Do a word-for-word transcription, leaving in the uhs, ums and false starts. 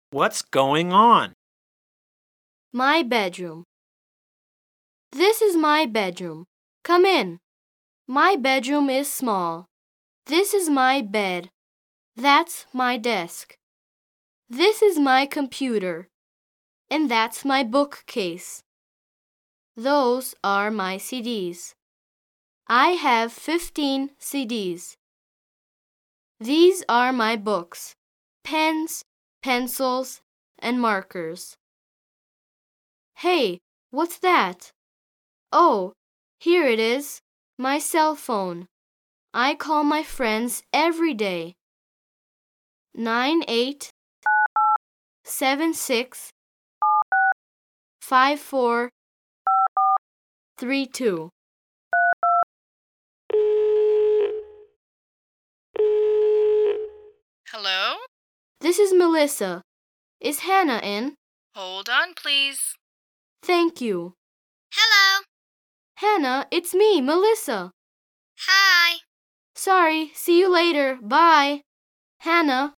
What's going on? My bedroom. This is my bedroom. Come in. My bedroom is small. This is my bed. That's my desk. This is my computer. And that's my bookcase. Those are my C Ds. I have fifteen C Ds. These are my books, pens, pencils, and markers. Hey, what's that? Oh, here it is, my cell phone. I call my friends every day. Nine eight seven six five four three two. Hello? This is Melissa. Is Hannah in? Hold on, please. Thank you. Hello. Hannah, it's me, Melissa. Hi. Sorry, see you later. Bye. Hannah,